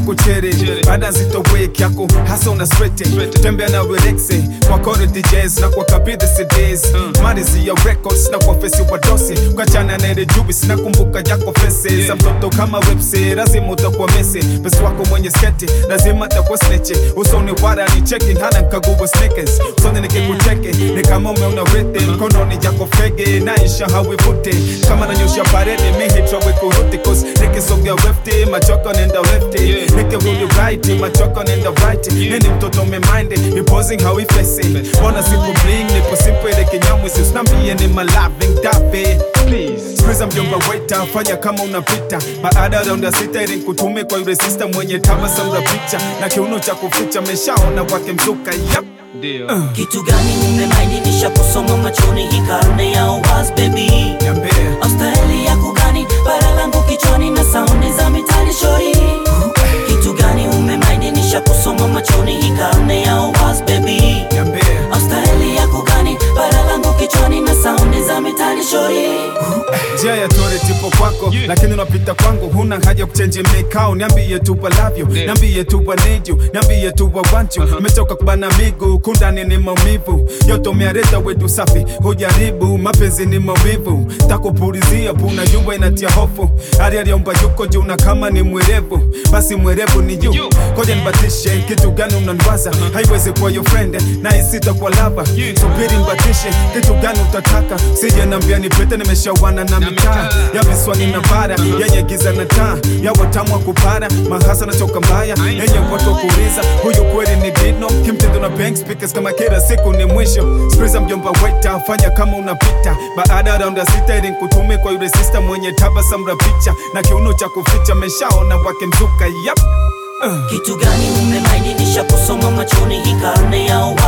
kuchere baada zito wake yako hasa una sweat tembea na Rexe kwa kore DJs na kwa kabidhi CDs marizi ya records na kwa face wa dosi kwa chana na ile jubis na kumbuka yako faces mtoto kama webse lazima utakuwa mese basi wako mwenye sketi lazima atakuwa snitch usoni wara ni checking hana kagubo sneakers usoni nikikucheke ni kama umeona rete mkononi yako fege naisha hawivute kama nanyosha parede mi hit trouble kuruti cause nikisogea lefty machoko nenda lefty nikirudi right machoko nenda right nini mtoto umemind he posing how he facing ona siku bling nipo simple ile kinyamu usinambie ni my loving dape please squeeze mjomba waiter fanya kama unapita baada round ya sita ili kutume kwa yule sister mwenye tabasamu la picha na kiuno cha kuficha meshaona wake mzuka yep kitu gani umemind nishakusoma machoni hii karne ya was baby niambie style yako gani bara langu kichwani na saundi za mitani shori kitu gani umemind nishakusoma machoni hii karne ya was baby niambie style yako gani bara langu kichwani na saundi za mitani shori Jia ya tore tipo kwako lakini unapita kwangu huna haja kuchange mikao niambie tu I love you niambie tu I need you niambie tu I want you mechoka kubana migu kundani ni maumivu yoto miareta wetu safi hujaribu mapenzi ni maumivu takupulizia puna jua inatia hofu hali aliomba yuko juna kama ni mwerevu basi mwerevu ni yu koja nibatishe kitu gani unanwaza haiwezi kuwa your friend na isita kwa lava subiri nibatishe kitu gani utataka sije nambia nipete nimeshawana na mitaa ya viswani na bara yenye giza na taa ya watamu wa kupara mahasa na choka mbaya yenye watu kuuliza huyu kweli ni dino kimtindo na bank speakers kama kila siku ni mwisho squeeze mjomba waiter fanya kama unapita baada round ya sita ili kutume kwa yule sister mwenye tabasamu la picha na kiuno cha kuficha meshaona wake mzuka yep kitu gani umemind nishakusoma machoni hii karne ya